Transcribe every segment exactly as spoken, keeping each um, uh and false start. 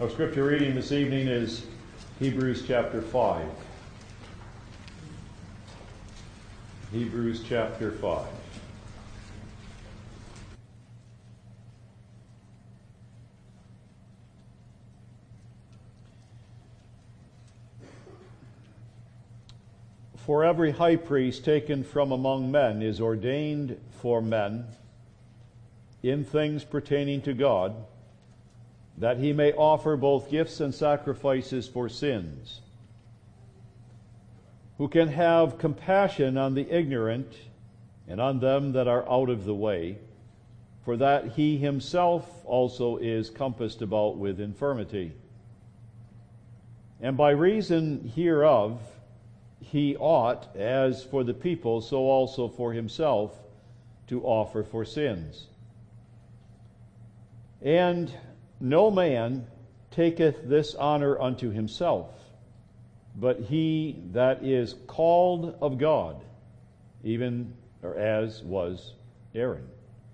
Our scripture reading this evening is Hebrews chapter five. Hebrews chapter five. For every high priest taken from among men is ordained for men in things pertaining to God, that he may offer both gifts and sacrifices for sins, who can have compassion on the ignorant and on them that are out of the way, for that he himself also is compassed about with infirmity. And by reason hereof he ought, as for the people, so also for himself, to offer for sins. And no man taketh this honor unto himself, but he that is called of God, even or as was Aaron.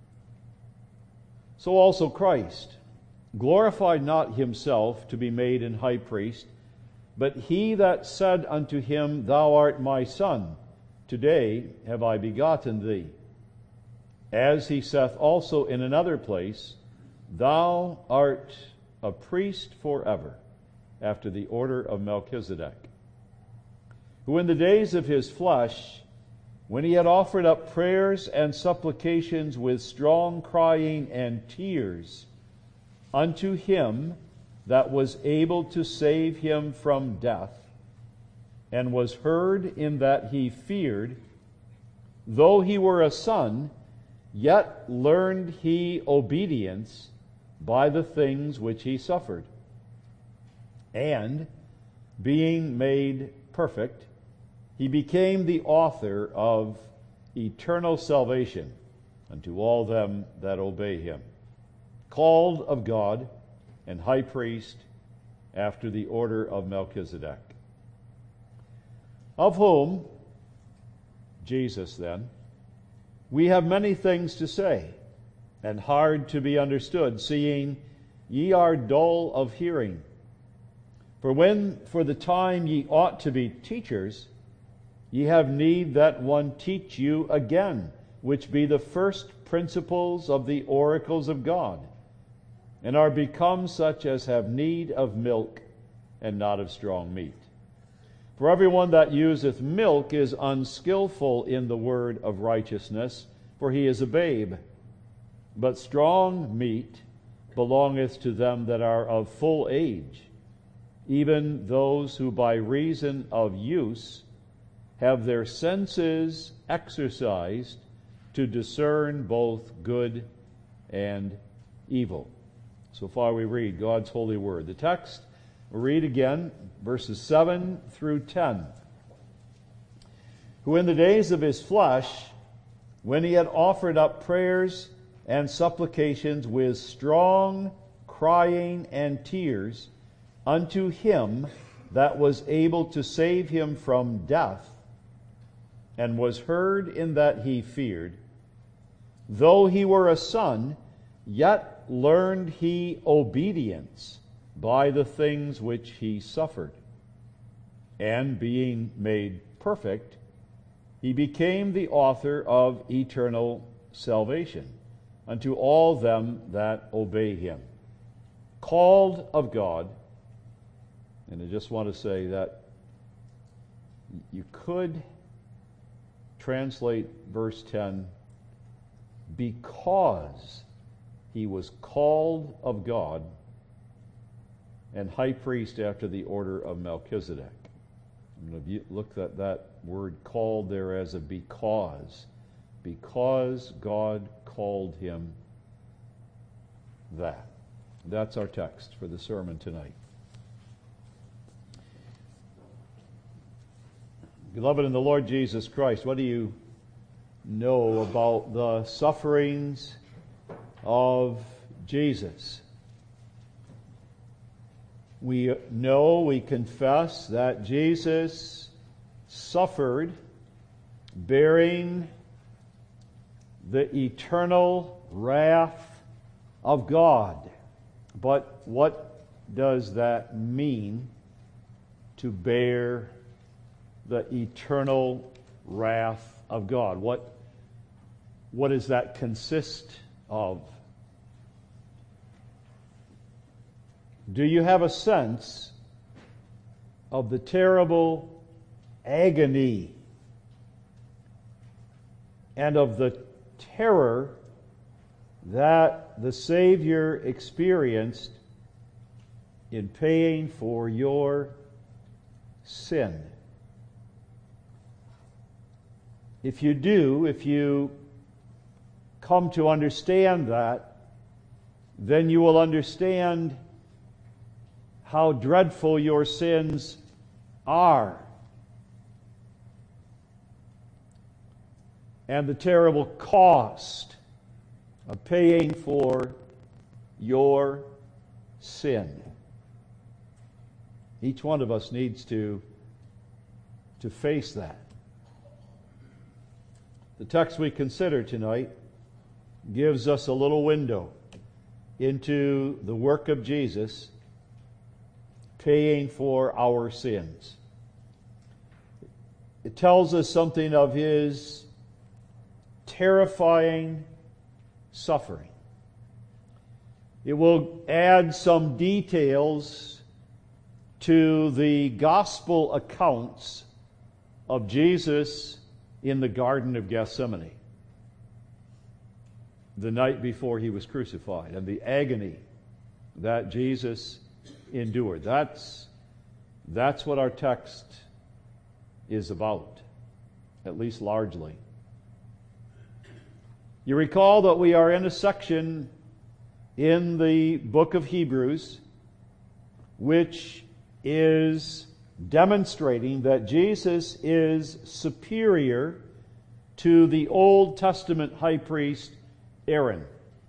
So also Christ glorified not himself to be made an high priest, but he that said unto him, Thou art my son, today have I begotten thee. As he saith also in another place, Thou art a priest forever, after the order of Melchizedek, who in the days of his flesh, when he had offered up prayers and supplications with strong crying and tears unto him that was able to save him from death, and was heard in that he feared, though he were a son, yet learned he obedience by the things which he suffered. And, being made perfect, he became the author of eternal salvation unto all them that obey him, called of God, and high priest after the order of Melchizedek. Of whom, Jesus then, we have many things to say, and hard to be understood, seeing ye are dull of hearing. For when for the time ye ought to be teachers, ye have need that one teach you again, which be the first principles of the oracles of God, and are become such as have need of milk, and not of strong meat. For everyone that useth milk is unskillful in the word of righteousness, for he is a babe. But strong meat belongeth to them that are of full age, even those who by reason of use have their senses exercised to discern both good and evil. So far we read God's holy word. The text, we'll read again, verses seven through ten. Who in the days of his flesh, when he had offered up prayers and supplications with strong crying and tears unto him that was able to save him from death, and was heard in that he feared, though he were a son, yet learned he obedience by the things which he suffered. And being made perfect, he became the author of eternal salvation unto all them that obey him, called of God. And I just want to say that you could translate verse ten, because he was called of God and high priest after the order of Melchizedek. I'm going to look at that word called there as a because. Because God called him that. That's our text for the sermon tonight. Beloved in the Lord Jesus Christ, what do you know about the sufferings of Jesus? We know, we confess that Jesus suffered bearing the eternal wrath of God. But what does that mean to bear the eternal wrath of God? What, what does that consist of? Do you have a sense of the terrible agony and of the terror that the Savior experienced in paying for your sin? If you do, if you come to understand that, then you will understand how dreadful your sins are, and the terrible cost of paying for your sin. Each one of us needs to, to face that. The text we consider tonight gives us a little window into the work of Jesus paying for our sins. It tells us something of His terrifying suffering. It will add some details to the gospel accounts of Jesus in the Garden of Gethsemane, the night before He was crucified, and the agony that Jesus endured. That's, that's what our text is about, at least largely. You recall that we are in a section in the book of Hebrews which is demonstrating that Jesus is superior to the Old Testament high priest Aaron.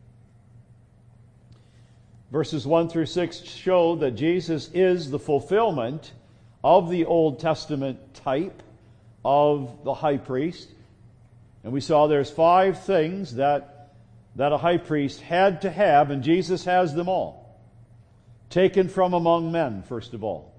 Verses one through six show that Jesus is the fulfillment of the Old Testament type of the high priest. And we saw there's five things that, that a high priest had to have, and Jesus has them all. Taken from among men, first of all.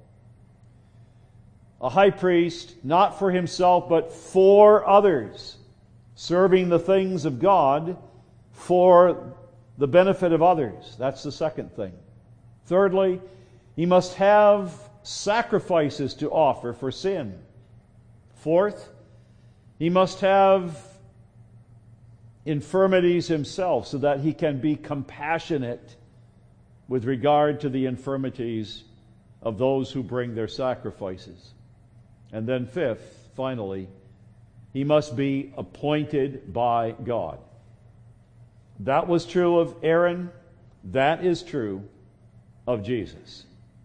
A high priest, not for himself, but for others, serving the things of God for the benefit of others. That's the second thing. Thirdly, he must have sacrifices to offer for sin. Fourth, he must have infirmities himself so that he can be compassionate with regard to the infirmities of those who bring their sacrifices. And then fifth, finally, he must be appointed by God. That was true of Aaron. That is true of Jesus.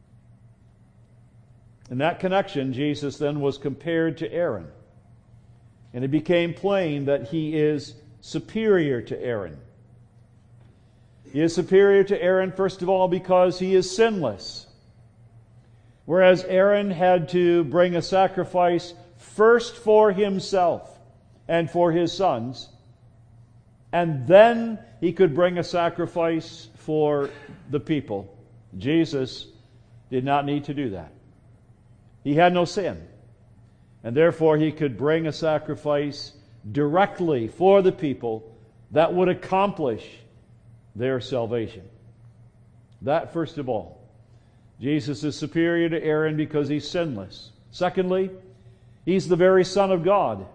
In that connection, Jesus then was compared to Aaron. And it became plain that he is superior to Aaron. He is superior to Aaron, first of all, because he is sinless. Whereas Aaron had to bring a sacrifice first for himself and for his sons, and then he could bring a sacrifice for the people. Jesus did not need to do that. He had no sin, and therefore he could bring a sacrifice directly for the people that would accomplish their salvation. That, first of all. Jesus is superior to Aaron because he's sinless. Secondly, he's the very Son of God.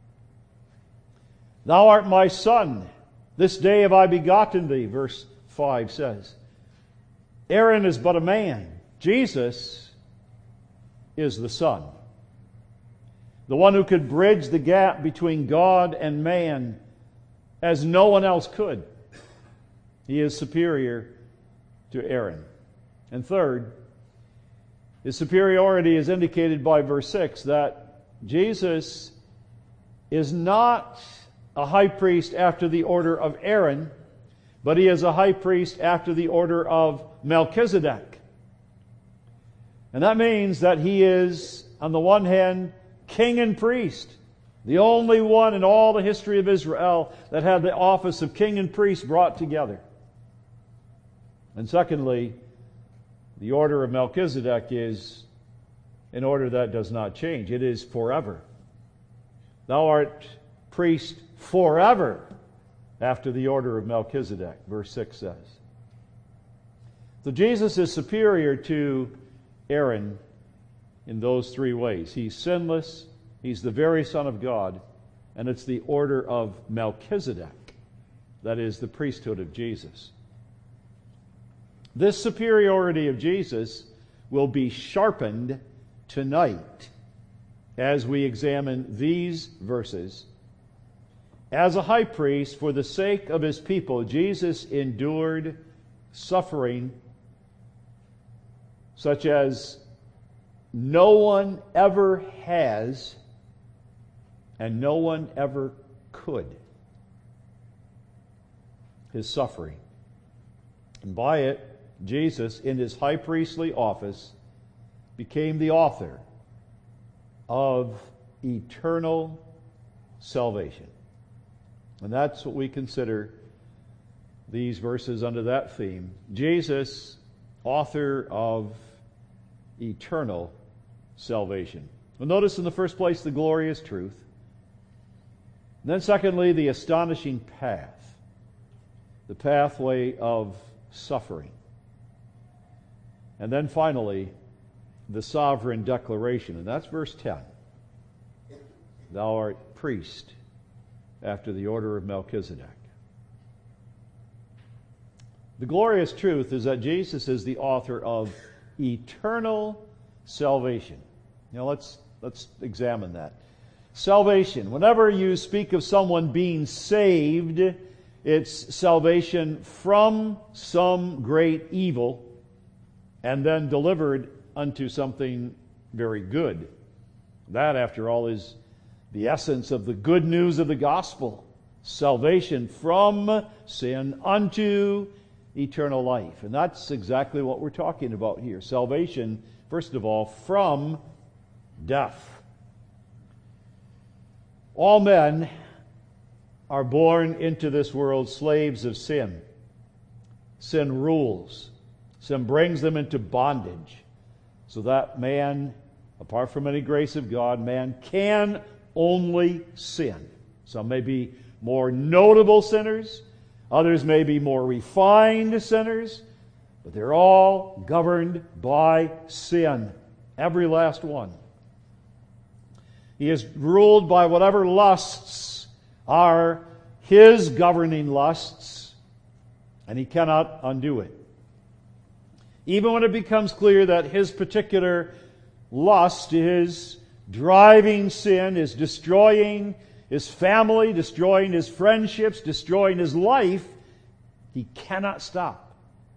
Thou art my Son. This day have I begotten thee, verse five says. Aaron is but a man. Jesus is the Son. The one who could bridge the gap between God and man as no one else could. He is superior to Aaron. And third, his superiority is indicated by verse six, that Jesus is not a high priest after the order of Aaron, but he is a high priest after the order of Melchizedek. And that means that he is, on the one hand, king and priest, the only one in all the history of Israel that had the office of king and priest brought together. And secondly, The order of Melchizedek is an order that does not change. It is forever. Thou art priest forever after the order of Melchizedek, verse six says. So Jesus is superior to Aaron in those three ways. He's sinless, he's the very Son of God, and it's the order of Melchizedek, that is, the priesthood of Jesus. This superiority of Jesus will be sharpened tonight as we examine these verses. As a high priest, for the sake of his people, Jesus endured suffering such as no one ever has and no one ever could. His suffering. And by it, Jesus, in his high priestly office, became the author of eternal salvation. And that's what we consider these verses under that theme. Jesus, author of eternal salvation. Well, notice in the first place the glorious truth. And then secondly, the astonishing path. The pathway of suffering. And then finally, the sovereign declaration. And that's verse ten. Thou art priest after the order of Melchizedek. The glorious truth is that Jesus is the author of eternal salvation. Now let's let's examine that. Salvation. Whenever you speak of someone being saved, it's salvation from some great evil and then delivered unto something very good. That, after all, is the essence of the good news of the gospel. Salvation from sin unto eternal life. And that's exactly what we're talking about here. Salvation, first of all, from death. All men are born into this world slaves of sin. Sin rules. Sin brings them into bondage. So that man, apart from any grace of God, man can only sin. Some may be more notable sinners. Others may be more refined sinners. But they're all governed by sin. Every last one. He is ruled by whatever lusts are his governing lusts, and he cannot undo it. Even when it becomes clear that his particular lust is driving sin, is destroying his family, destroying his friendships, destroying his life, he cannot stop.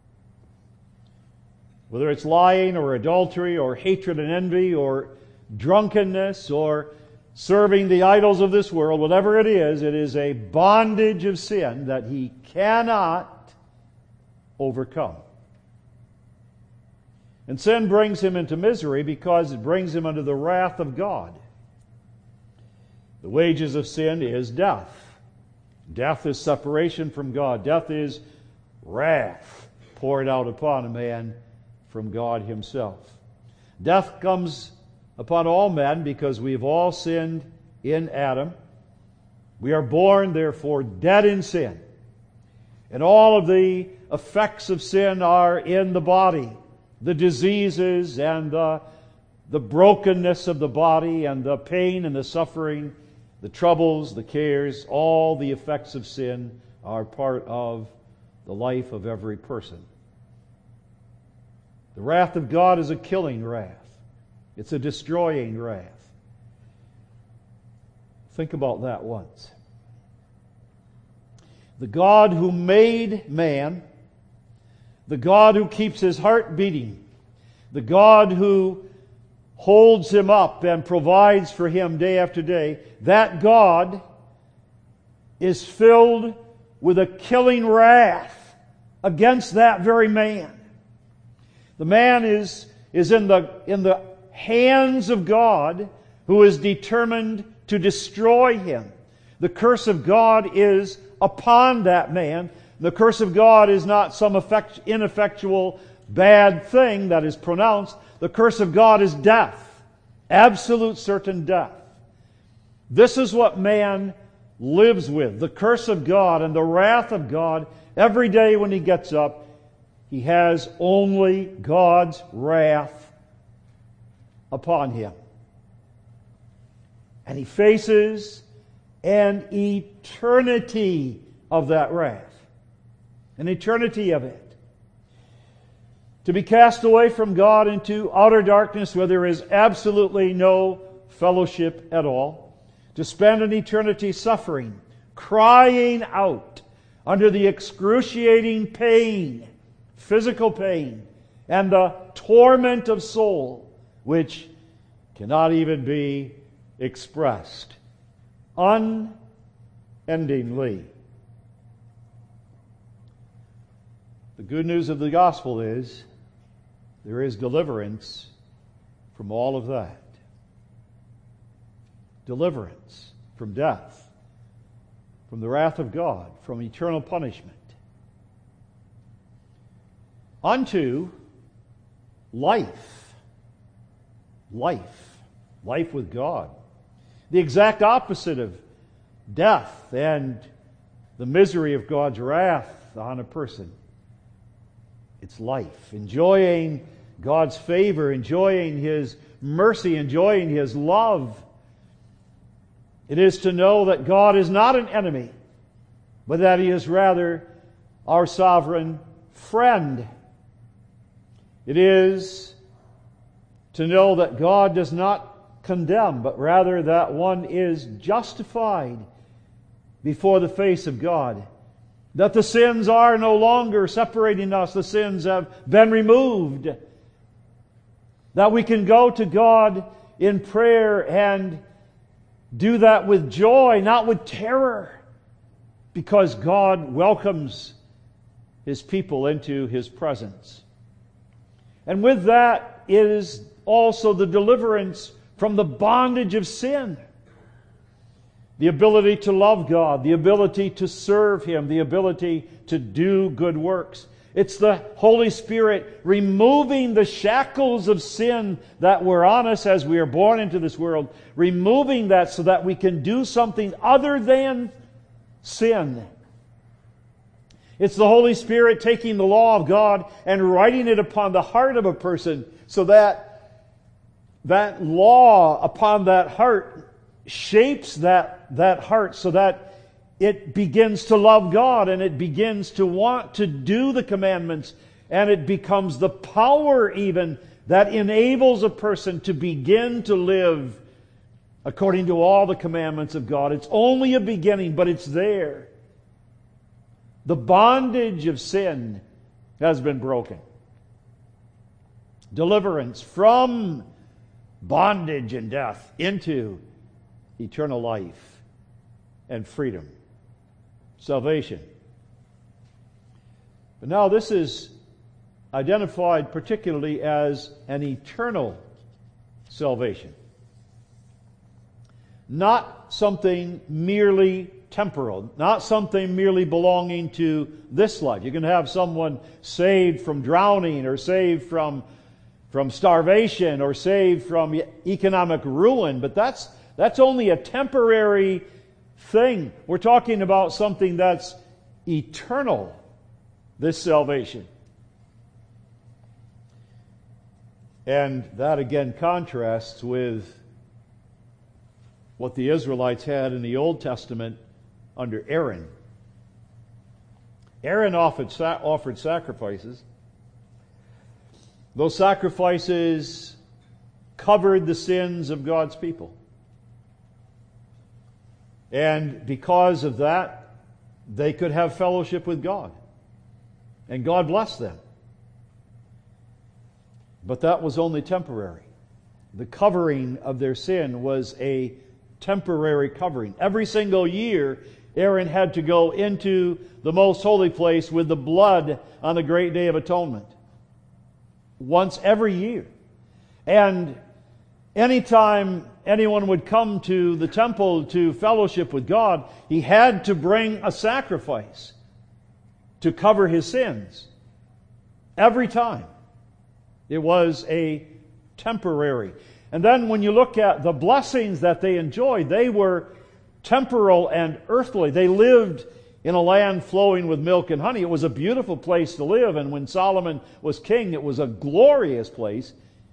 Whether it's lying or adultery or hatred and envy or drunkenness or serving the idols of this world, whatever it is, it is a bondage of sin that he cannot overcome. And sin brings him into misery because it brings him under the wrath of God. The wages of sin is death. Death is separation from God. Death is wrath poured out upon a man from God himself. Death comes upon all men because we've all sinned in Adam. We are born, therefore, dead in sin. And all of the effects of sin are in the body. The diseases and the, the brokenness of the body and the pain and the suffering, the troubles, the cares, all the effects of sin are part of the life of every person. The wrath of God is a killing wrath. It's a destroying wrath. Think about that once. The God who made man, the God who keeps his heart beating, the God who holds him up and provides for him day after day, that God is filled with a killing wrath against that very man. The man is, is in the, in the hands of God, who is determined to destroy him. The curse of God is upon that man. The curse of God is not some effect, ineffectual bad thing that is pronounced. The curse of God is death. Absolute certain death. This is what man lives with. The curse of God and the wrath of God. Every day when he gets up, he has only God's wrath upon him. And he faces an eternity of that wrath. An eternity of it. To be cast away from God into outer darkness where there is absolutely no fellowship at all. To spend an eternity suffering, crying out under the excruciating pain, physical pain, and the torment of soul, which cannot even be expressed unendingly. The good news of the gospel is there is deliverance from all of that. Deliverance from death, from the wrath of God, from eternal punishment, unto life. Life. Life with God. The exact opposite of death and the misery of God's wrath on a person. It's life. Enjoying God's favor, enjoying His mercy, enjoying His love. It is to know that God is not an enemy, but that He is rather our sovereign friend. It is to know that God does not condemn, but rather that one is justified before the face of God. That the sins are no longer separating us. The sins have been removed. That we can go to God in prayer and do that with joy, not with terror, because God welcomes His people into His presence. And with that is also the deliverance from the bondage of sin. The ability to love God, the ability to serve Him, the ability to do good works. It's the Holy Spirit removing the shackles of sin that were on us as we are born into this world, removing that so that we can do something other than sin. It's the Holy Spirit taking the law of God and writing it upon the heart of a person so that that law upon that heart shapes that, that heart so that it begins to love God and it begins to want to do the commandments, and it becomes the power even that enables a person to begin to live according to all the commandments of God. It's only a beginning, but it's there. The bondage of sin has been broken. Deliverance from bondage and death into eternal life and freedom. Salvation. But now this is identified particularly as an eternal salvation. Not something merely temporal, not something merely belonging to this life. You can have someone saved from drowning or saved from, from starvation or saved from economic ruin, but that's that's only a temporary thing. We're talking about something that's eternal, this salvation. And that again contrasts with what the Israelites had in the Old Testament under Aaron. Aaron offered, offered sacrifices. Those sacrifices covered the sins of God's people. And because of that, they could have fellowship with God. And God blessed them. But that was only temporary. The covering of their sin was a temporary covering. Every single year, Aaron had to go into the most holy place with the blood on the great day of atonement. Once every year. And anytime anyone would come to the temple to fellowship with God, he had to bring a sacrifice to cover his sins. Every time. It was a temporary. And then when you look at the blessings that they enjoyed, they were temporal and earthly. They lived in a land flowing with milk and honey. It was a beautiful place to live, and when Solomon was king, it was a glorious place.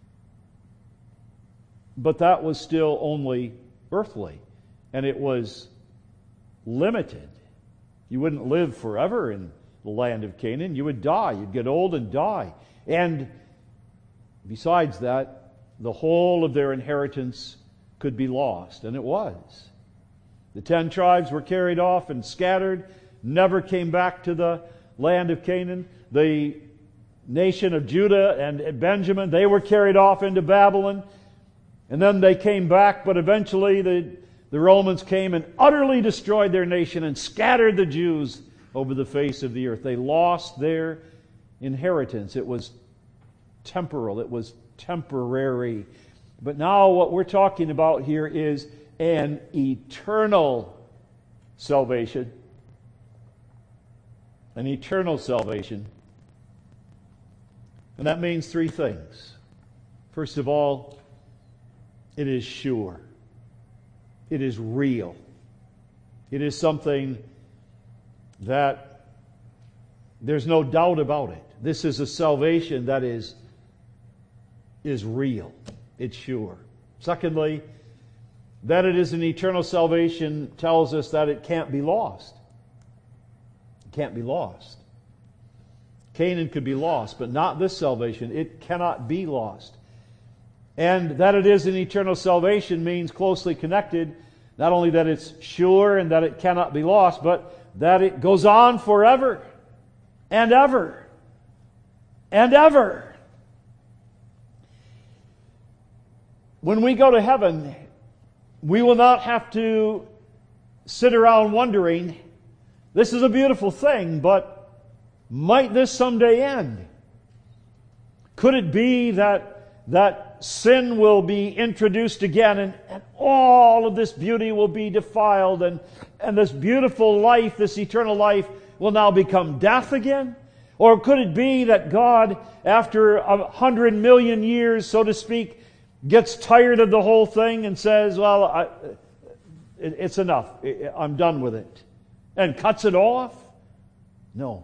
But that was still only earthly, and it was limited. You wouldn't live forever in the land of Canaan. You would die. You'd get old and die. And besides that, the whole of their inheritance could be lost, and it was. The ten tribes were carried off and scattered, never came back to the land of Canaan. The nation of Judah and Benjamin, they were carried off into Babylon, and then they came back, but eventually the, the Romans came and utterly destroyed their nation and scattered the Jews over the face of the earth. They lost their inheritance. It was temporal. It was temporary. But now what we're talking about here is an eternal salvation. An eternal salvation. And that means three things. First of all, it is sure. It is real. It is something that there's no doubt about it. This is a salvation that is, is real. It's sure. Secondly, that it is an eternal salvation tells us that it can't be lost. It can't be lost. Canaan could be lost, but not this salvation. It cannot be lost. And that it is an eternal salvation means closely connected, not only that it's sure and that it cannot be lost, but that it goes on forever and ever and ever. When we go to heaven, we will not have to sit around wondering, this is a beautiful thing, but might this someday end? Could it be that, that sin will be introduced again and, and all of this beauty will be defiled and, and this beautiful life, this eternal life, will now become death again? Or could it be that God, after a hundred million years, so to speak, gets tired of the whole thing and says, well, I, it, it's enough. I'm done with it. And cuts it off? No.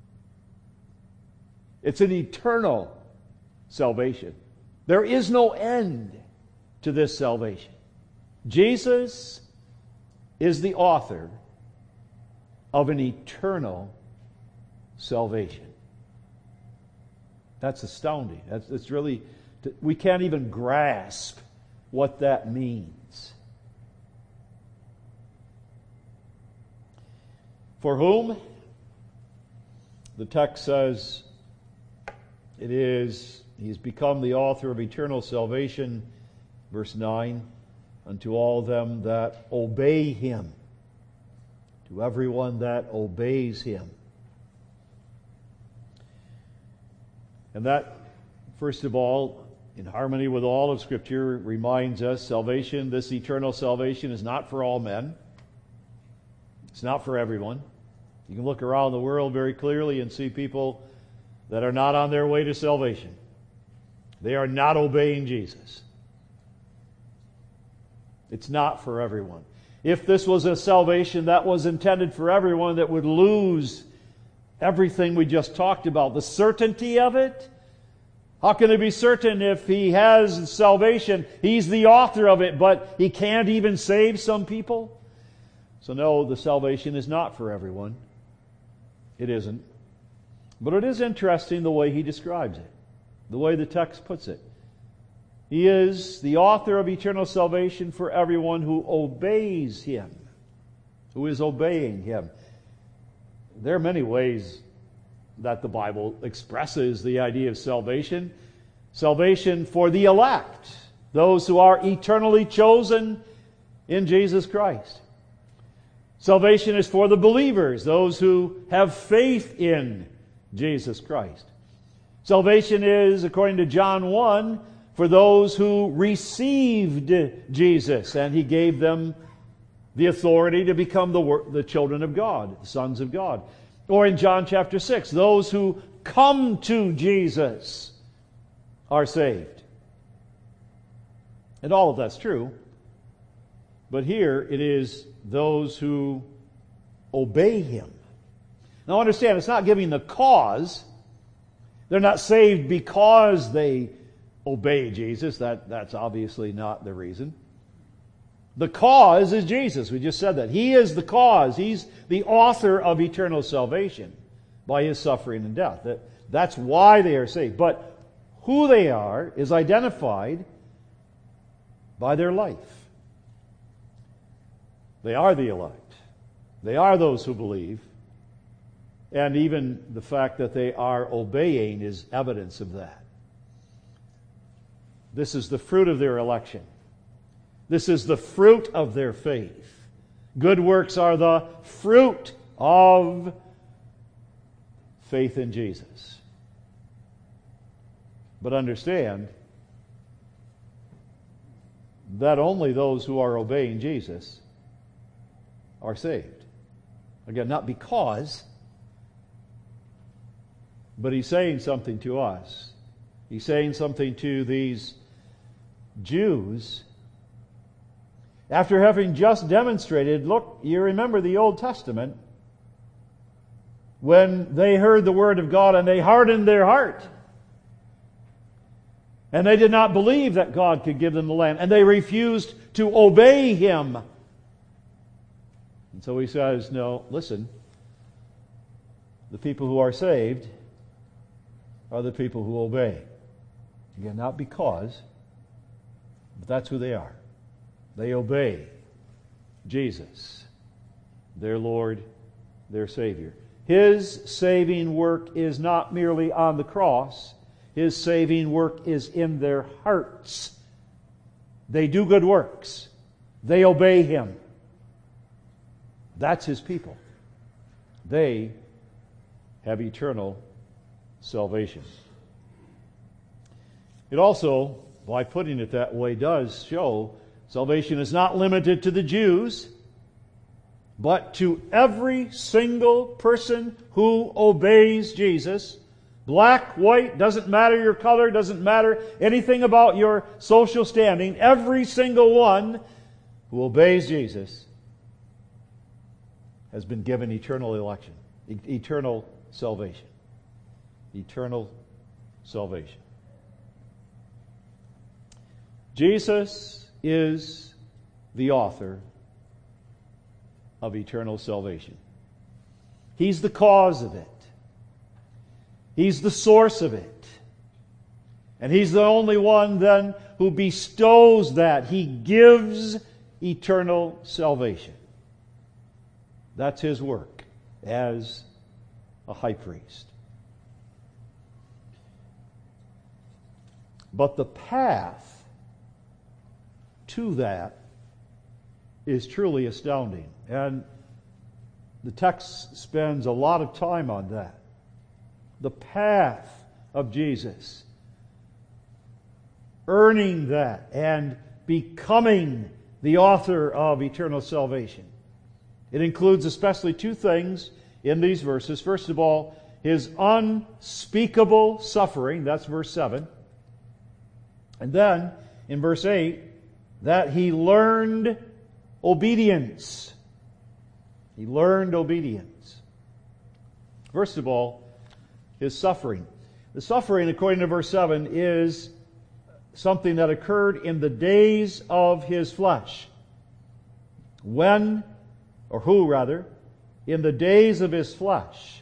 It's an eternal salvation. There is no end to this salvation. Jesus is the author of an eternal salvation. That's astounding. That's, that's really... We can't even grasp what that means. For whom? The text says it is, He's become the author of eternal salvation, verse nine, unto all them that obey Him, to everyone that obeys Him. And that, first of all, in harmony with all of Scripture, reminds us salvation, this eternal salvation, is not for all men. It's not for everyone. You can look around the world very clearly and see people that are not on their way to salvation. They are not obeying Jesus. It's not for everyone. If this was a salvation that was intended for everyone, that would lose everything we just talked about, the certainty of it. How can it be certain if He has salvation? He's the author of it, but He can't even save some people? So no, the salvation is not for everyone. It isn't. But it is interesting the way he describes it, the way the text puts it. He is the author of eternal salvation for everyone who obeys Him, who is obeying Him. There are many ways that the Bible expresses the idea of salvation. Salvation for the elect, those who are eternally chosen in Jesus Christ. Salvation is for the believers, those who have faith in Jesus Christ. Salvation is, according to John one, for those who received Jesus, and He gave them the authority to become the, the children of God, the sons of God. Or in John chapter six, those who come to Jesus are saved. And all of that's true. But here it is those who obey Him. Now understand, it's not giving the cause. They're not saved because they obey Jesus. That, that's obviously not the reason. The cause is Jesus. We just said that. He is the cause. He's the author of eternal salvation by His suffering and death. That, that's why they are saved. But who they are is identified by their life. They are the elect. They are those who believe. And even the fact that they are obeying is evidence of that. This is the fruit of their election. This is the fruit of their faith. Good works are the fruit of faith in Jesus. But understand that only those who are obeying Jesus are saved. Again, not because, but He's saying something to us. He's saying something to these Jews after having just demonstrated, look, you remember the Old Testament, when they heard the Word of God and they hardened their heart. And they did not believe that God could give them the land. And they refused to obey Him. And so He says, no, listen. The people who are saved are the people who obey. Again, not because, but that's who they are. They obey Jesus, their Lord, their Savior. His saving work is not merely on the cross. His saving work is in their hearts. They do good works. They obey Him. That's His people. They have eternal salvation. It also, by putting it that way, does show salvation is not limited to the Jews, but to every single person who obeys Jesus. Black, white, doesn't matter your color, doesn't matter anything about your social standing. Every single one who obeys Jesus has been given eternal election, e- eternal salvation. Eternal salvation. Jesus is the author of eternal salvation. He's the cause of it. He's the source of it. And He's the only one then who bestows that. He gives eternal salvation. That's His work as a high priest. But the path to that is truly astounding. And the text spends a lot of time on that. The path of Jesus. Earning that and becoming the author of eternal salvation. It includes especially two things in these verses. First of all, His unspeakable suffering. That's verse seven. And then, in verse eight, that He learned obedience. He learned obedience. First of all, His suffering. The suffering, according to verse seven, is something that occurred in the days of His flesh. When, or who rather, in the days of His flesh.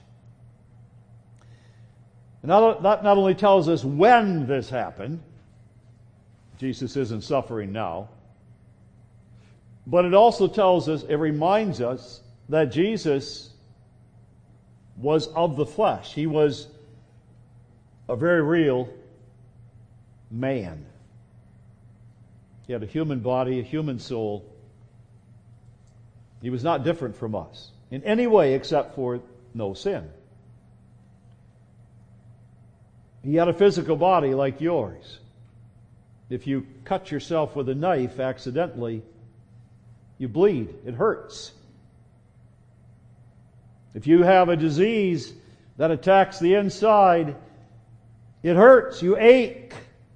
And that not only tells us when this happened, Jesus isn't suffering now, but it also tells us, it reminds us that Jesus was of the flesh. He was a very real man. He had a human body, a human soul. He was not different from us in any way except for no sin. He had a physical body like yours. If you cut yourself with a knife accidentally, you bleed. It hurts. If you have a disease that attacks the inside, it hurts. You ache.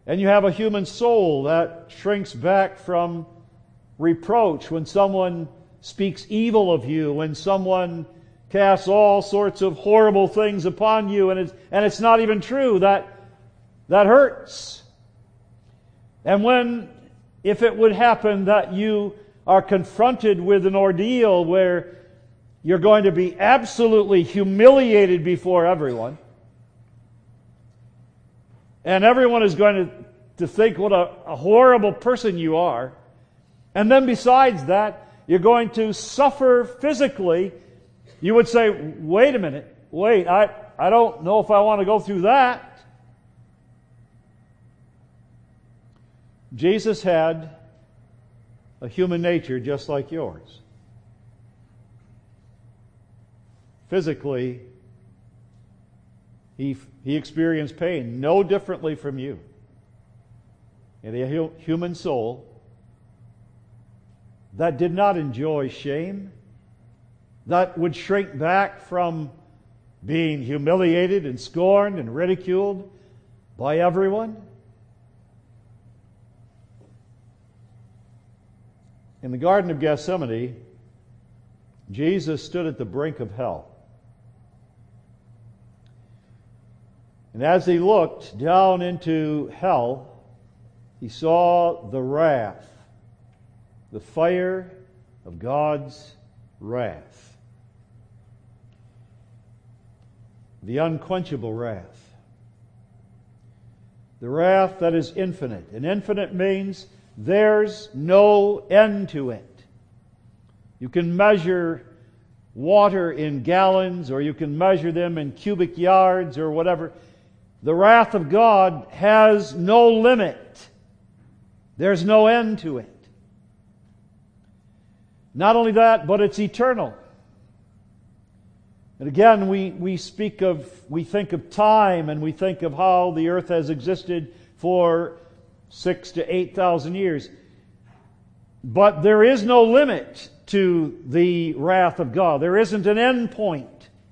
And you have a human soul that shrinks back from reproach when someone speaks evil of you, when someone casts all sorts of horrible things upon you, and it's, and it's not even true. That, that hurts. And when, if it would happen that you are confronted with an ordeal where you're going to be absolutely humiliated before everyone, and everyone is going to, to think what a, a horrible person you are, and then besides that, you're going to suffer physically, you would say, wait a minute, wait, I, I don't know if I want to go through that. Jesus had a human nature just like yours. Physically, he, he experienced pain no differently from you. And a human soul that did not enjoy shame, that would shrink back from being humiliated and scorned and ridiculed by everyone. In the Garden of Gethsemane, Jesus stood at the brink of hell. And as he looked down into hell, he saw the wrath, the fire of God's wrath, the unquenchable wrath, the wrath that is infinite. And infinite means there's no end to it. You can measure water in gallons, or you can measure them in cubic yards or whatever. The wrath of God has no limit. There's no end to it. Not only that, but it's eternal. And again, we, we speak of, we think of time, and we think of how the earth has existed for six to eight thousand years. But there is no limit to the wrath of God. There isn't an end point.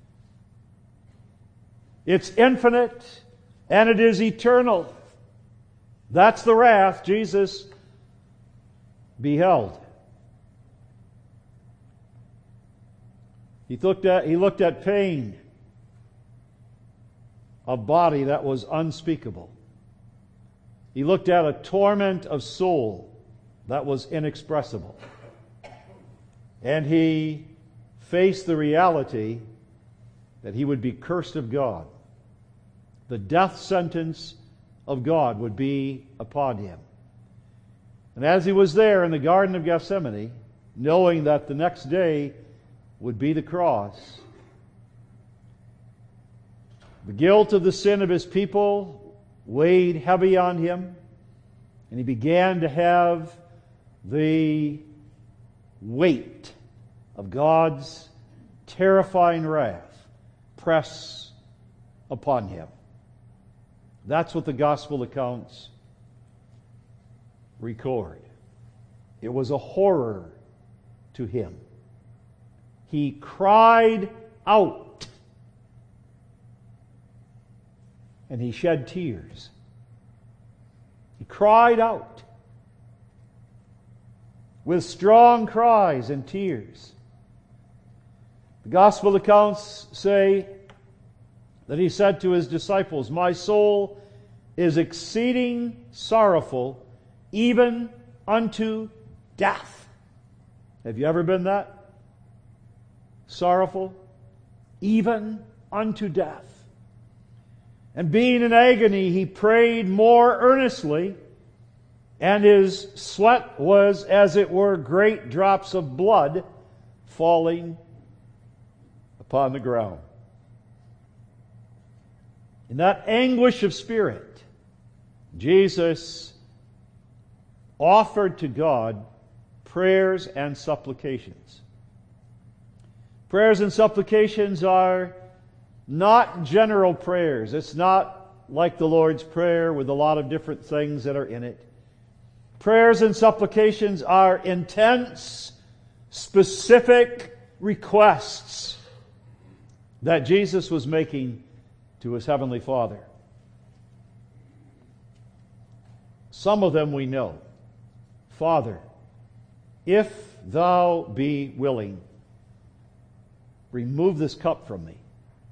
It's infinite, and it is eternal. That's the wrath Jesus beheld. He looked at, he looked at pain of body that was unspeakable. He looked at a torment of soul that was inexpressible. And he faced the reality that he would be cursed of God. The death sentence of God would be upon him. And as he was there in the Garden of Gethsemane, knowing that the next day would be the cross, the guilt of the sin of his people weighed heavy on him, and he began to have the weight of God's terrifying wrath press upon him. That's what the gospel accounts record. It was a horror to him. He cried out, and he shed tears. He cried out with strong cries and tears. The gospel accounts say that he said to his disciples, "My soul is exceeding sorrowful, even unto death." Have you ever been that? Sorrowful, even unto death. And being in agony, he prayed more earnestly, and his sweat was, as it were, great drops of blood falling upon the ground. In that anguish of spirit, Jesus offered to God prayers and supplications. Prayers and supplications are not general prayers. It's not like the Lord's Prayer with a lot of different things that are in it. Prayers and supplications are intense, specific requests that Jesus was making to his heavenly Father. Some of them we know. Father, if thou be willing, remove this cup from me.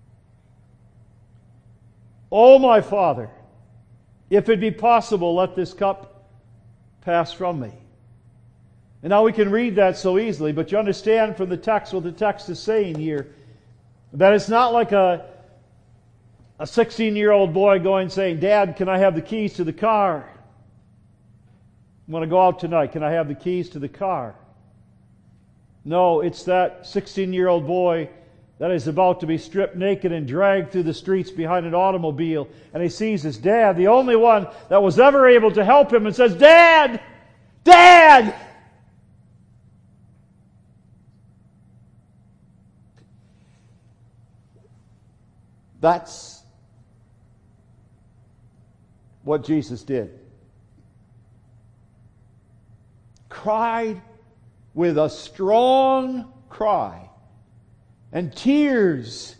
O my Father, if it be possible, let this cup pass from me. And now we can read that so easily, but you understand from the text what the text is saying here, that it's not like a a sixteen-year-old boy going saying, Dad, can I have the keys to the car? I want to go out tonight. Can I have the keys to the car? No, it's that sixteen-year-old boy that is about to be stripped naked and dragged through the streets behind an automobile, and he sees his dad, the only one that was ever able to help him, and says, Dad! Dad! That's what Jesus did. Cried with a strong cry and tears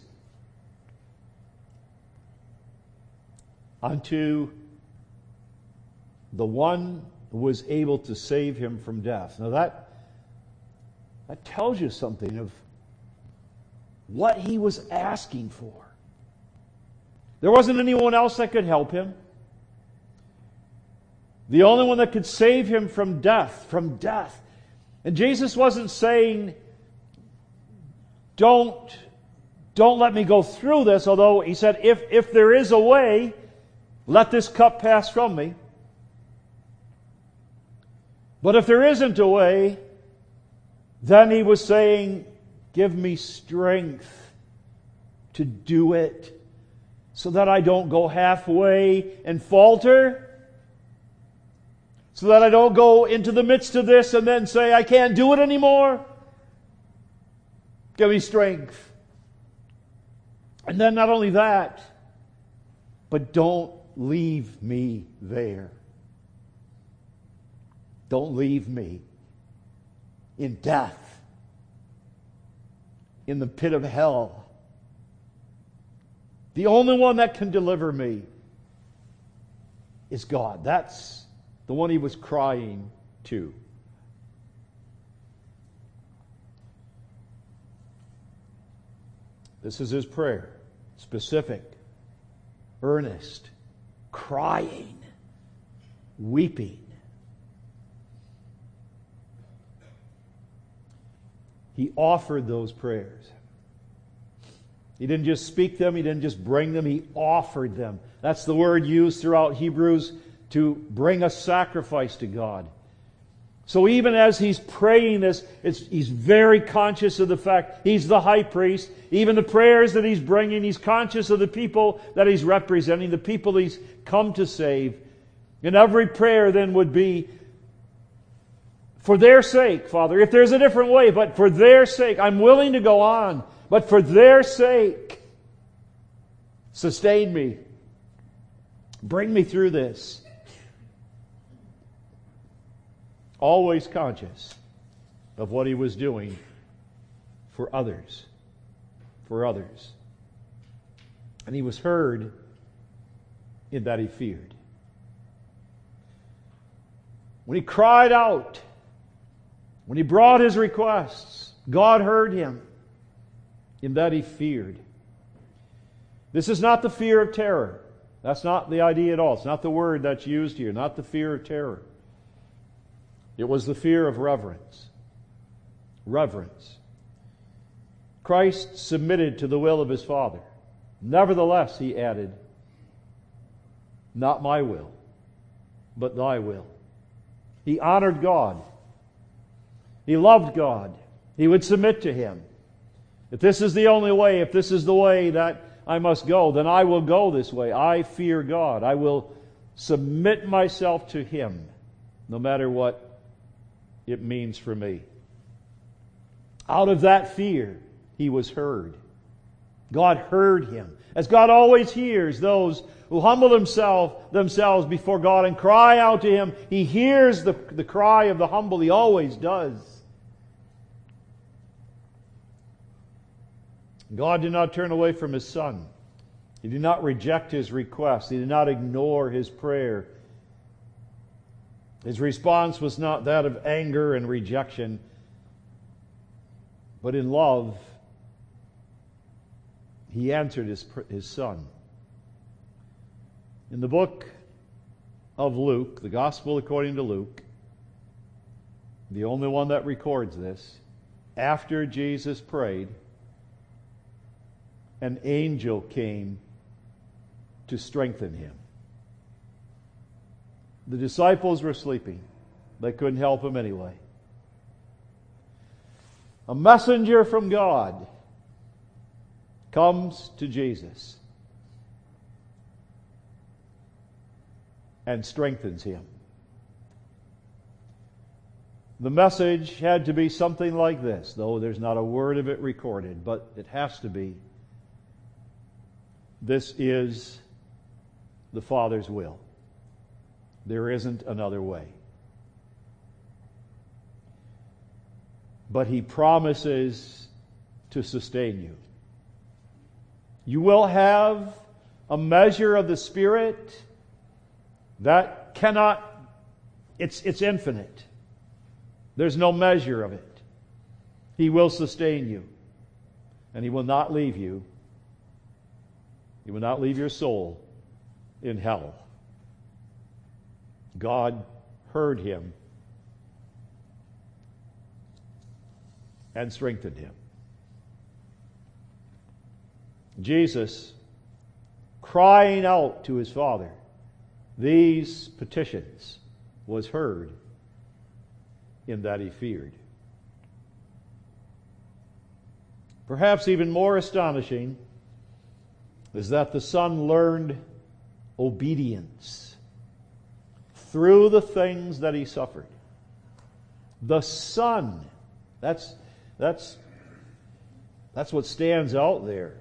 unto the one who was able to save him from death. Now that, that tells you something of what he was asking for. There wasn't anyone else that could help him. The only one that could save him from death, from death. And Jesus wasn't saying, don't, don't let me go through this, although he said, if, if there is a way, let this cup pass from me. But if there isn't a way, then he was saying, give me strength to do it, so that I don't go halfway and falter. So that I don't go into the midst of this and then say, I can't do it anymore. Give me strength. And then not only that, but don't leave me there. Don't leave me in death, in the pit of hell. The only one that can deliver me is God. That's the one he was crying to. This is his prayer. Specific, earnest, crying, weeping. He offered those prayers. He didn't just speak them, he didn't just bring them, he offered them. That's the word used throughout Hebrews to bring a sacrifice to God. So even as he's praying this, it's, he's very conscious of the fact he's the high priest. Even the prayers that he's bringing, he's conscious of the people that he's representing, the people he's come to save. And every prayer then would be, for their sake, Father, if there's a different way, but for their sake, I'm willing to go on. But for their sake, sustain me. Bring me through this. Always conscious of what he was doing for others. For others. And he was heard in that he feared. When he cried out, when he brought his requests, God heard him. In that he feared. This is not the fear of terror. That's not the idea at all. It's not the word that's used here. Not the fear of terror. It was the fear of reverence. Reverence. Christ submitted to the will of his Father. Nevertheless, he added, not my will, but thy will. He honored God. He loved God. He would submit to him. If this is the only way, if this is the way that I must go, then I will go this way. I fear God. I will submit myself to him, no matter what it means for me. Out of that fear, he was heard. God heard him. As God always hears those who humble themselves, themselves before God and cry out to him, he hears the, the cry of the humble. He always does. God did not turn away from his Son. He did not reject his request. He did not ignore his prayer. His response was not that of anger and rejection, but in love, he answered his, his son. In the book of Luke, the Gospel according to Luke, the only one that records this, after Jesus prayed, an angel came to strengthen him. The disciples were sleeping. They couldn't help him anyway. A messenger from God comes to Jesus and strengthens him. The message had to be something like this, though there's not a word of it recorded, but it has to be. This is the Father's will. There isn't another way. But He promises to sustain you. You will have a measure of the Spirit that cannot, it's, it's infinite. There's no measure of it. He will sustain you. And He will not leave you. He will not leave your soul in hell. God heard him and strengthened him. Jesus, crying out to His Father these petitions, was heard in that He feared. Perhaps even more astonishing is that the Son learned obedience through the things that He suffered. The Son, that's that's that's what stands out there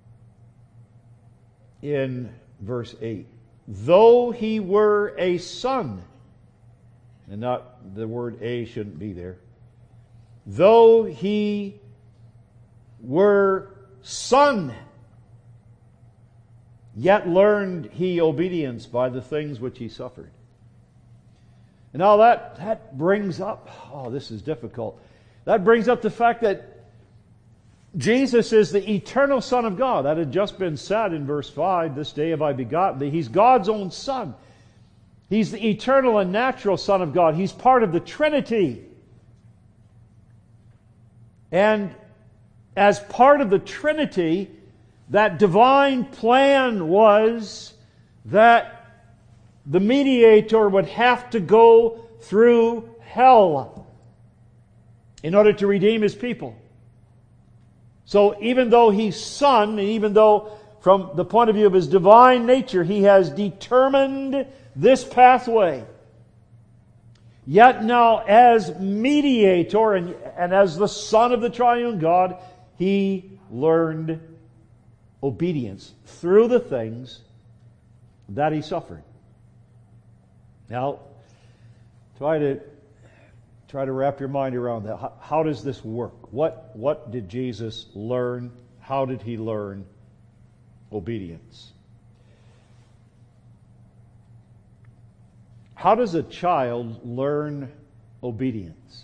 in verse eight. Though He were a son, and not the word a shouldn't be there. Though He were son, yet learned He obedience by the things which He suffered. And now that, that brings up, oh, this is difficult. That brings up the fact that Jesus is the eternal Son of God. That had just been said in verse five, this day have I begotten thee. He's God's own Son. He's the eternal and natural Son of God. He's part of the Trinity. And as part of the Trinity, that divine plan was that the mediator would have to go through hell in order to redeem His people. So even though He's Son, and even though from the point of view of His divine nature, He has determined this pathway, yet now as mediator and, and as the Son of the Triune God, He learned obedience through the things that He suffered. Now, try to try to wrap your mind around that. How, how does this work? What what did Jesus learn? How did He learn obedience? How does a child learn obedience?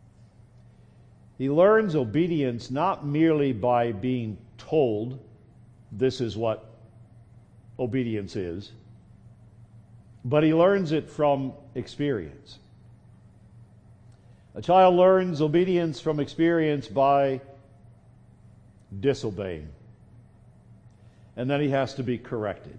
He learns obedience not merely by being told this is what obedience is, but he learns it from experience. A child learns obedience from experience by disobeying. And then he has to be corrected.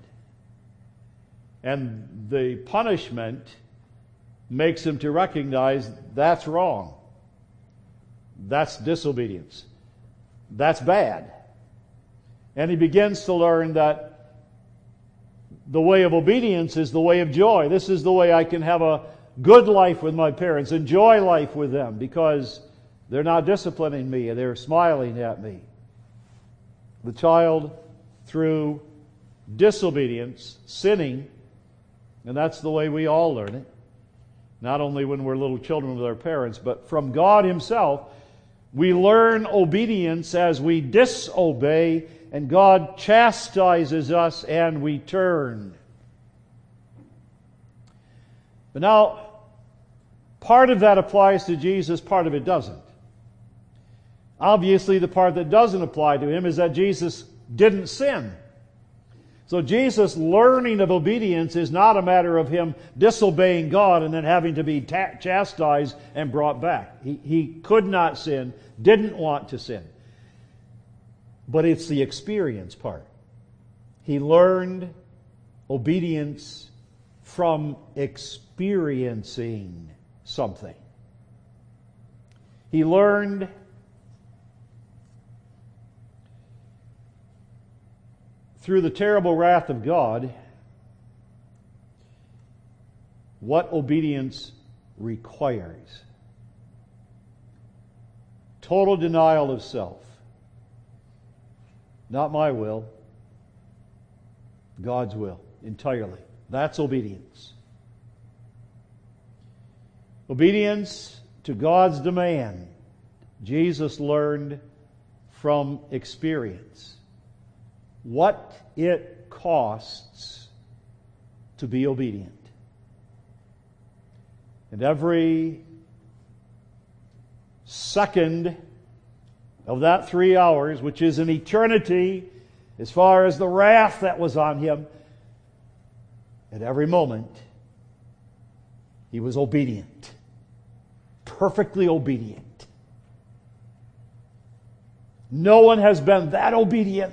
And the punishment makes him to recognize that's wrong. That's disobedience. That's bad. And he begins to learn that the way of obedience is the way of joy. This is the way I can have a good life with my parents, enjoy life with them, because they're not disciplining me, they're smiling at me. The child, through disobedience, sinning, and that's the way we all learn it, not only when we're little children with our parents, but from God Himself, we learn obedience as we disobey, and God chastises us and we turn. But now, Part of that applies to Jesus, part of it doesn't. Obviously, the part that doesn't apply to him is that Jesus didn't sin. So Jesus' learning of obedience is not a matter of him disobeying God and then having to be ta- chastised and brought back. He, he could not sin, didn't want to sin. But it's the experience part. He learned obedience from experiencing something. He learned through the terrible wrath of God what obedience requires. Total denial of self. Not my will, God's will, entirely. That's obedience. Obedience to God's demand, Jesus learned from experience what it costs to be obedient. And every second of that three hours, which is an eternity as far as the wrath that was on him, at every moment, he was obedient. Perfectly obedient. No one has been that obedient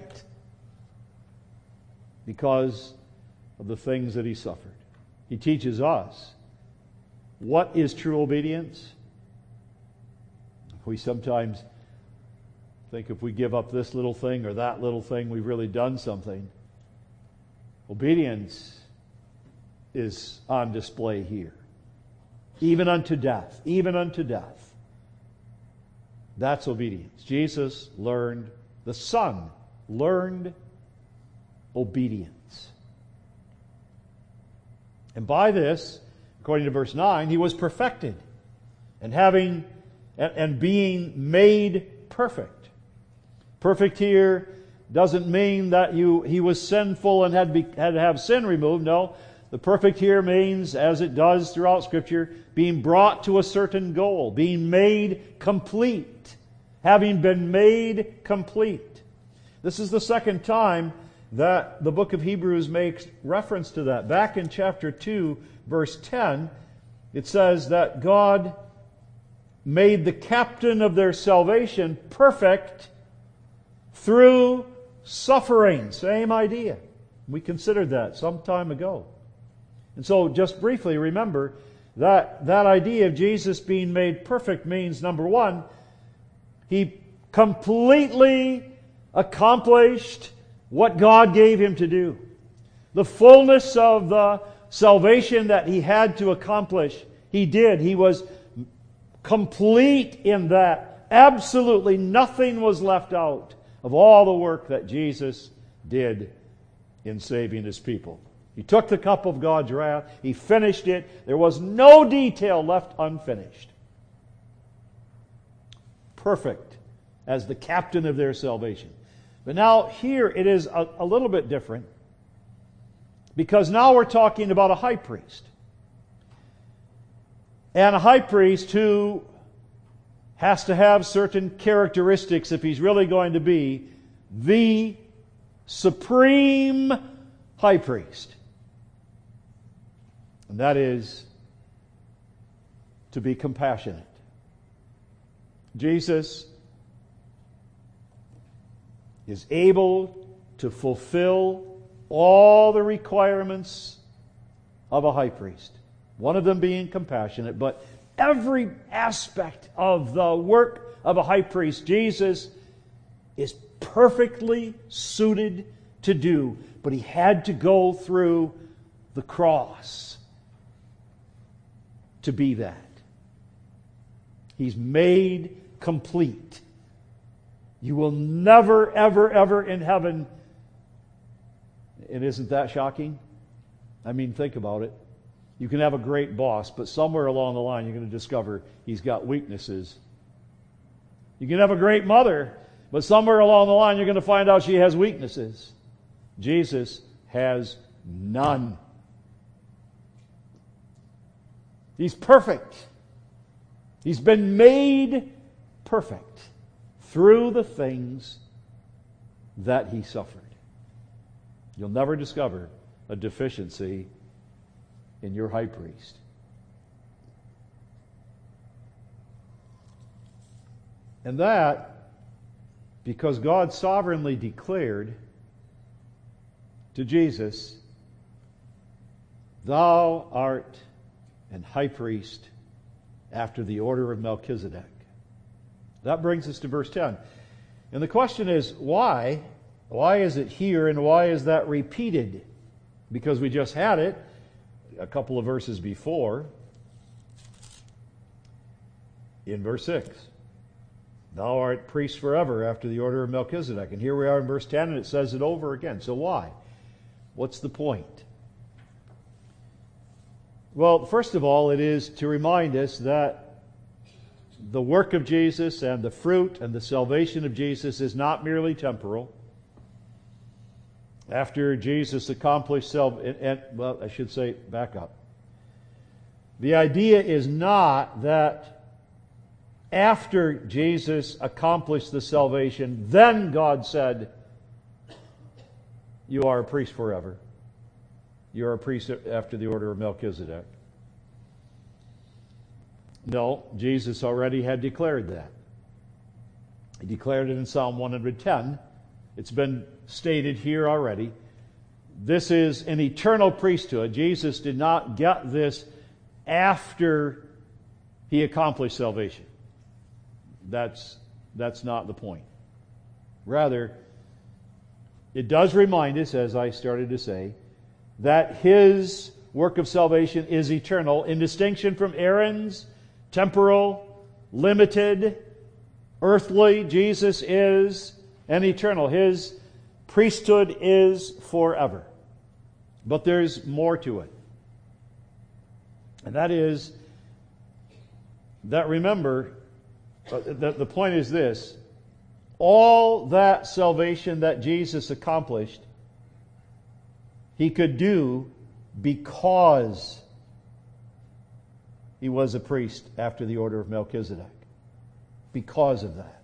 because of the things that he suffered. He teaches us what is true obedience. We sometimes think if we give up this little thing or that little thing, we've really done something. Obedience is on display here. Even unto death. Even unto death. That's obedience. Jesus learned, the Son learned obedience. And by this, according to verse nine, he was perfected. And having and, and being made perfect. Perfect here doesn't mean that you he was sinful and had, be, had to have sin removed. No. The perfect here means, as it does throughout Scripture, being brought to a certain goal, being made complete, having been made complete. This is the second time that the book of Hebrews makes reference to that. Back in chapter two, verse ten, it says that God made the captain of their salvation perfect through suffering. Same idea. We considered that some time ago. And so, just briefly, remember that that idea of Jesus being made perfect means, number one, he completely accomplished what God gave him to do. The fullness of the salvation that he had to accomplish, he did. He was complete in that. Absolutely nothing was left out of all the work that Jesus did in saving his people. He took the cup of God's wrath. He finished it. There was no detail left unfinished. Perfect as the captain of their salvation. But now here it is a, a little bit different, because now we're talking about a high priest. And a high priest who has to have certain characteristics if he's really going to be the supreme high priest. And that is to be compassionate. Jesus is able to fulfill all the requirements of a high priest. One of them being compassionate, but every aspect of the work of a high priest, Jesus is perfectly suited to do. But he had to go through the cross to be that. He's made complete. You will never, ever, ever in heaven. And isn't that shocking? I mean, think about it. You can have a great boss, but somewhere along the line you're going to discover he's got weaknesses. You can have a great mother, but somewhere along the line you're going to find out she has weaknesses. Jesus has none. He's perfect. He's been made perfect through the things that He suffered. You'll never discover a deficiency in your high priest. And that, because God sovereignly declared to Jesus, "Thou art an high priest after the order of Melchizedek." That brings us to verse ten. And the question is, why? Why is it here, and why is that repeated? Because we just had it a couple of verses before, in verse six. "Thou art priest forever after the order of Melchizedek." And here we are in verse ten, and it says it over again. So why? What's the point? Well, first of all, it is to remind us that the work of Jesus and the fruit and the salvation of Jesus is not merely temporal. After Jesus accomplished self, and, and, well, I should say, back up. The idea is not that after Jesus accomplished the salvation, then God said, "You are a priest forever. You are a priest after the order of Melchizedek." No, Jesus already had declared that. He declared it in Psalm one hundred ten. It's been stated here already. This is an eternal priesthood. Jesus did not get this after He accomplished salvation. That's, that's not the point. Rather, it does remind us, as I started to say, that His work of salvation is eternal, in distinction from Aaron's temporal, limited, earthly. Jesus is an eternal. His priesthood is forever. But there's more to it. And that is that, remember, the, the point is this: all that salvation that Jesus accomplished, He could do because He was a priest after the order of Melchizedek. Because of that.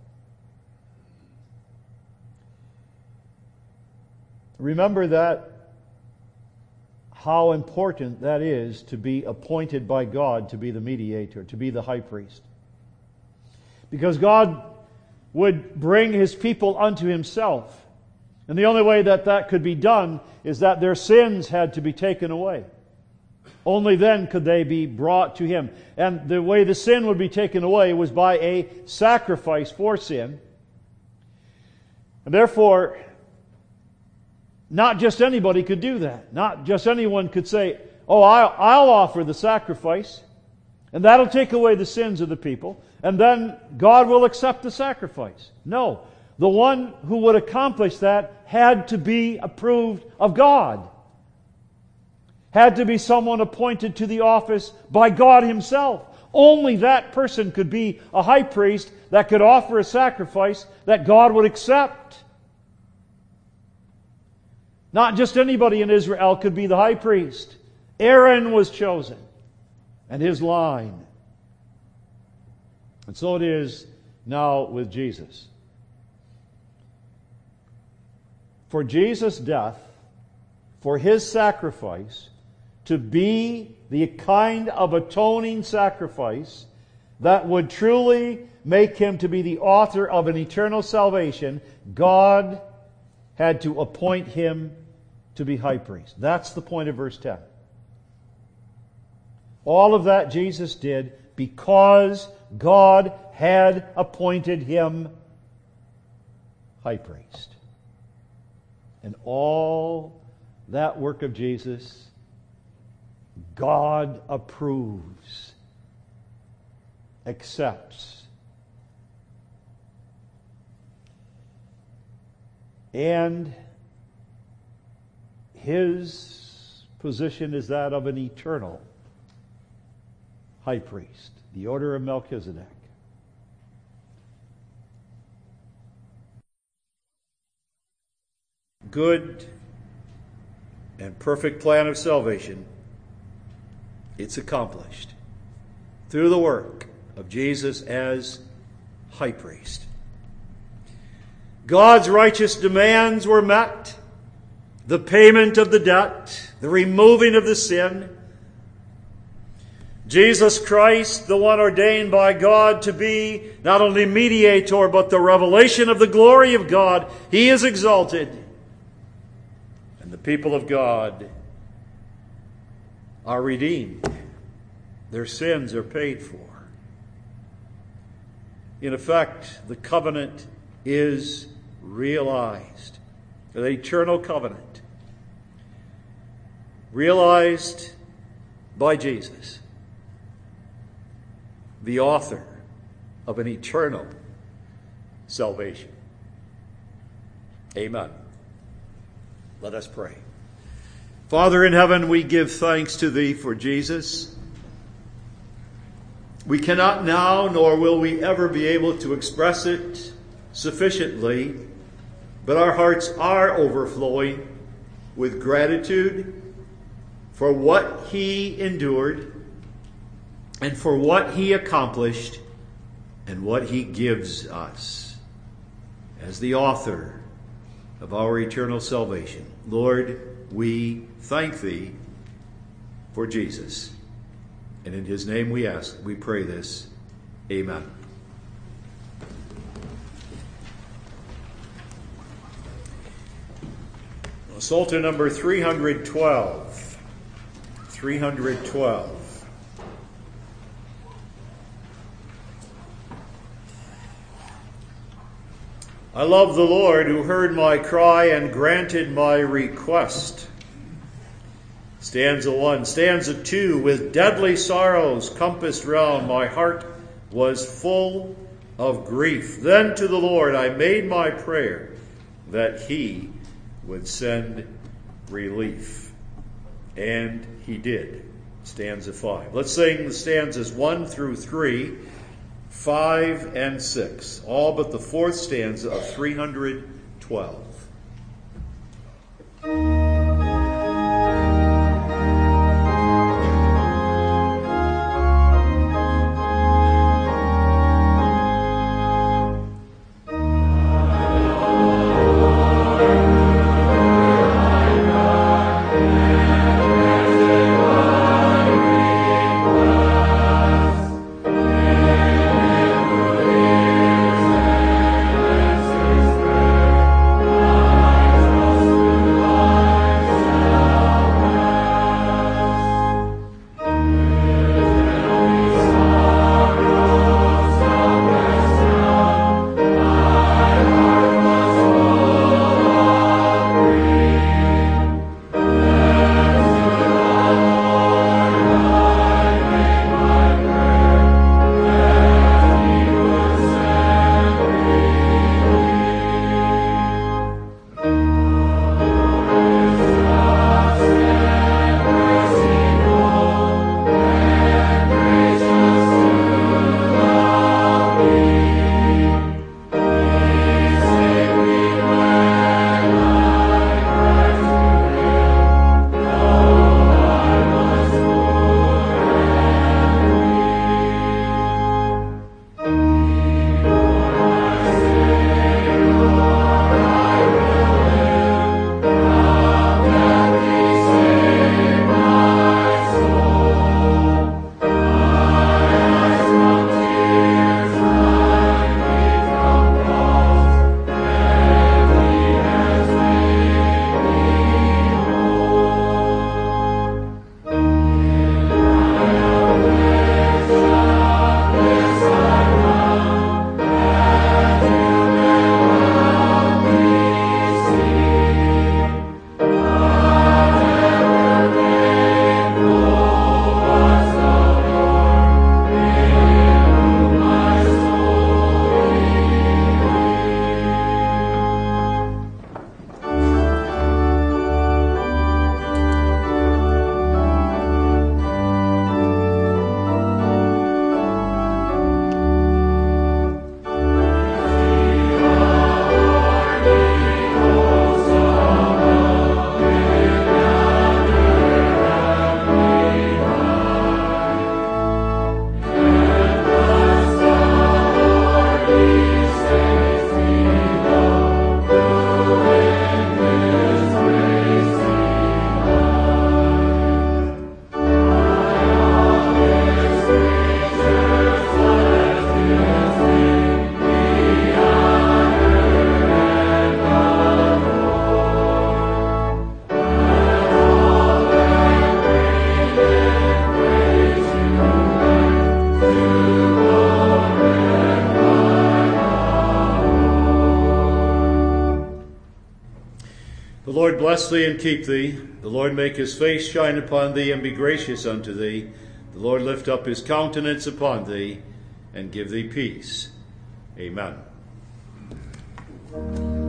Remember that, how important that is to be appointed by God to be the mediator, to be the high priest. Because God would bring His people unto Himself. And the only way that that could be done is that their sins had to be taken away. Only then could they be brought to Him. And the way the sin would be taken away was by a sacrifice for sin. And therefore, not just anybody could do that. Not just anyone could say, "Oh, I'll, I'll offer the sacrifice, and that'll take away the sins of the people, and then God will accept the sacrifice." No. The one who would accomplish that had to be approved of God. Had to be someone appointed to the office by God Himself. Only that person could be a high priest that could offer a sacrifice that God would accept. Not just anybody in Israel could be the high priest. Aaron was chosen, and his line. And so it is now with Jesus. For Jesus' death, for His sacrifice, to be the kind of atoning sacrifice that would truly make Him to be the author of an eternal salvation, God had to appoint Him to be high priest. That's the point of verse ten. All of that Jesus did because God had appointed Him high priest. And all that work of Jesus, God approves, accepts. And His position is that of an eternal high priest, the order of Melchizedek. Good and perfect plan of salvation, it's accomplished through the work of Jesus as high priest. God's righteous demands were met. The payment of the debt, the removing of the sin. Jesus Christ, the one ordained by God to be not only mediator, but the revelation of the glory of God, he is exalted. And the people of God are redeemed. Their sins are paid for. In effect, the covenant is realized. The eternal covenant. Realized by Jesus, the author of an eternal salvation. Amen. Let us pray. Father in heaven, we give thanks to Thee for Jesus. We cannot now, nor will we ever be able to express it sufficiently, but our hearts are overflowing with gratitude for what He endured and for what He accomplished and what He gives us as the author of our eternal salvation. Lord, we thank Thee for Jesus. And in His name we ask, we pray this. Amen. Psalter number three hundred twelve. three hundred twelve. I love the Lord who heard my cry and granted my request. Stanza one. Stanza two. With deadly sorrows compassed round, my heart was full of grief. Then to the Lord I made my prayer that He would send relief. And He did. Stanza five. Let's sing the stanzas one through three, five and six. All but the fourth stanza of three hundred twelve. Amen. The Lord bless thee and keep thee. The Lord make his face shine upon thee and be gracious unto thee. The Lord lift up his countenance upon thee and give thee peace. Amen.